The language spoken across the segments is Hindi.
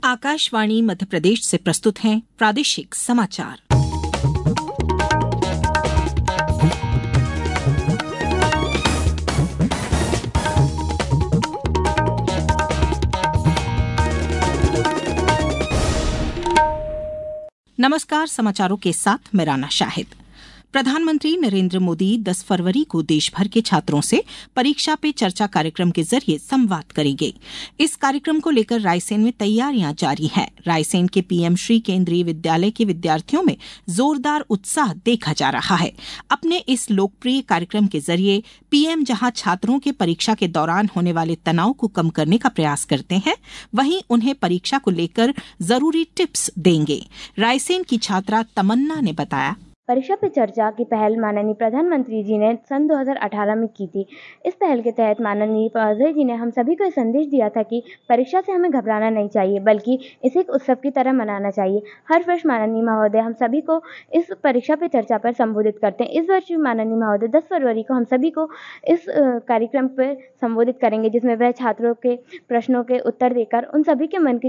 आकाशवाणी मध्य प्रदेश से प्रस्तुत हैं प्रादेशिक समाचार। नमस्कार, समाचारों के साथ मैं राना शाहिद। प्रधानमंत्री नरेंद्र मोदी 10 फरवरी को देश भर के छात्रों से परीक्षा पे चर्चा कार्यक्रम के जरिए संवाद करेंगे। इस कार्यक्रम को लेकर रायसेन में तैयारियां जारी हैं। रायसेन के पीएम श्री केंद्रीय विद्यालय के विद्यार्थियों में जोरदार उत्साह देखा जा रहा है। अपने इस लोकप्रिय कार्यक्रम के जरिए पीएम जहां छात्रों के परीक्षा के दौरान होने वाले तनाव को कम करने का प्रयास करते हैं, वहीं उन्हें परीक्षा को लेकर जरूरी टिप्स देंगे। रायसेन की छात्रा तमन्ना ने बताया, परीक्षा पे चर्चा की पहल माननीय प्रधानमंत्री जी ने सन 2018 में की थी। इस पहल के तहत माननीय प्रधानमंत्री जी ने हम सभी को संदेश दिया था कि परीक्षा से हमें घबराना नहीं चाहिए, बल्कि इसे एक उत्सव की तरह मनाना चाहिए। हर वर्ष माननीय महोदय हम सभी को इस परीक्षा पे चर्चा पर संबोधित करते हैं। इस वर्ष माननीय महोदय 10 फरवरी को हम सभी को इस कार्यक्रम पर संबोधित करेंगे, जिसमें वह छात्रों के प्रश्नों के उत्तर देकर उन सभी के मन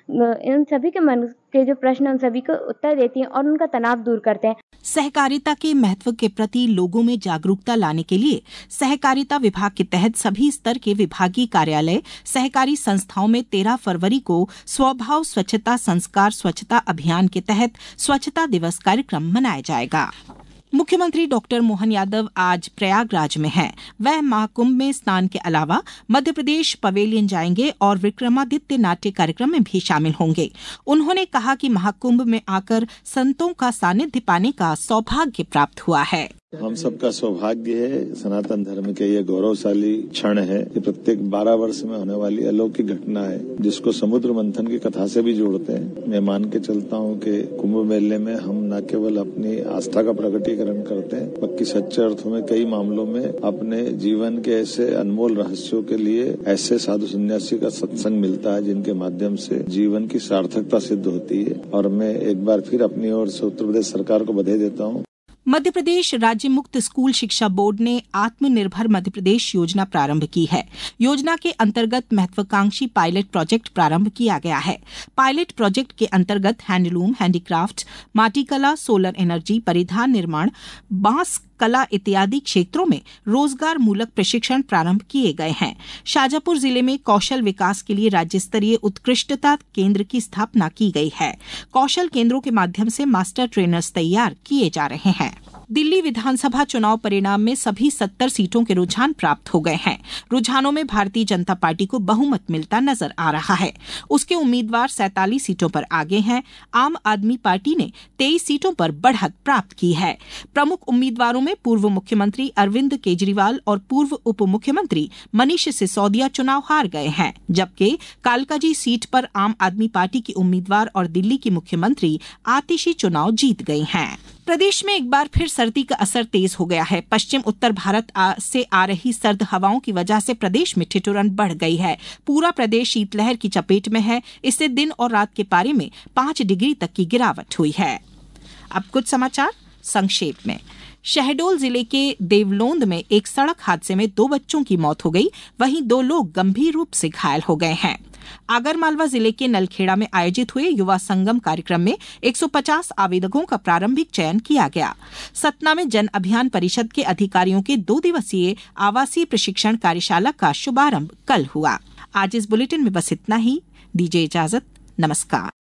के जो प्रश्न उन सभी को उत्तर देती हैं और उनका तनाव दूर करते हैं। सहकारिता के महत्व के प्रति लोगों में जागरूकता लाने के लिए सहकारिता विभाग के तहत सभी स्तर के विभागीय कार्यालय, सहकारी संस्थाओं में 13 फरवरी को स्वभाव स्वच्छता संस्कार स्वच्छता अभियान के तहत स्वच्छता दिवस कार्यक्रम मनाया जाएगा। मुख्यमंत्री डॉक्टर मोहन यादव आज प्रयागराज में हैं। वह महाकुंभ में स्नान के अलावा मध्य प्रदेश पवेलियन जाएंगे और विक्रमादित्य नाट्य कार्यक्रम में भी शामिल होंगे। उन्होंने कहा कि महाकुंभ में आकर संतों का सानिध्य पाने का सौभाग्य प्राप्त हुआ है। हम सबका सौभाग्य है, सनातन धर्म के ये गौरवशाली क्षण है कि प्रत्येक 12 वर्ष में होने वाली अलौकिक घटना है, जिसको समुद्र मंथन की कथा से भी जोड़ते हैं। मैं मान के चलता हूँ कि कुंभ मेले में हम न केवल अपनी आस्था का प्रकटीकरण करते हैं, बल्कि सच्चे अर्थों में कई मामलों में अपने जीवन के ऐसे अनमोल रहस्यों के लिए ऐसे साधु सन्यासी का सत्संग मिलता है, जिनके माध्यम से जीवन की सार्थकता सिद्ध होती है। और मैं एक बार फिर अपनी ओर से उत्तर प्रदेश सरकार को बधाई देता हूँ। मध्य प्रदेश राज्य मुक्त स्कूल शिक्षा बोर्ड ने आत्मनिर्भर मध्य प्रदेश योजना प्रारंभ की है। योजना के अंतर्गत महत्वाकांक्षी पायलट प्रोजेक्ट प्रारंभ किया गया है। पायलट प्रोजेक्ट के अंतर्गत हैंडलूम, हैंडीक्राफ्ट, माटी कला, सोलर एनर्जी, परिधान निर्माण, बांस कला इत्यादि क्षेत्रों में रोजगार मूलक प्रशिक्षण प्रारंभ किए गए हैं। शाजापुर जिले में कौशल विकास के लिए राज्य स्तरीय उत्कृष्टता केंद्र की स्थापना की गई है। कौशल केंद्रों के माध्यम से मास्टर ट्रेनर्स तैयार किए जा रहे हैं। दिल्ली विधानसभा चुनाव परिणाम में सभी 70 सीटों के रुझान प्राप्त हो गए हैं। रुझानों में भारतीय जनता पार्टी को बहुमत मिलता नजर आ रहा है। उसके उम्मीदवार 47 सीटों पर आगे हैं। आम आदमी पार्टी ने 23 सीटों पर बढ़त प्राप्त की है। प्रमुख उम्मीदवारों में पूर्व मुख्यमंत्री अरविंद केजरीवाल और पूर्व उप मुख्यमंत्री मनीष सिसोदिया चुनाव हार गए हैं, जबकि कालकाजी सीट पर आम आदमी पार्टी की उम्मीदवार और दिल्ली की मुख्यमंत्री आतिशी चुनाव जीत गई हैं। प्रदेश में एक बार फिर सर्दी का असर तेज हो गया है। पश्चिम उत्तर भारत से आ रही सर्द हवाओं की वजह से प्रदेश में ठिठुरन बढ़ गई है। पूरा प्रदेश शीतलहर की चपेट में है। इससे दिन और रात के पारे में 5 डिग्री तक की गिरावट हुई है। अब कुछ समाचार संक्षेप में। शहडोल जिले के देवलोंद में एक सड़क हादसे में 2 बच्चों की मौत हो गई, वहीं 2 लोग गंभीर रूप से घायल हो गए हैं। आगरमालवा जिले के नलखेड़ा में आयोजित हुए युवा संगम कार्यक्रम में 150 आवेदकों का प्रारंभिक चयन किया गया। सतना में जन अभियान परिषद के अधिकारियों के 2 दिवसीय आवासीय प्रशिक्षण कार्यशाला का शुभारंभ कल हुआ। आज इस बुलेटिन में बस इतना ही। दीजिए इजाजत। नमस्कार।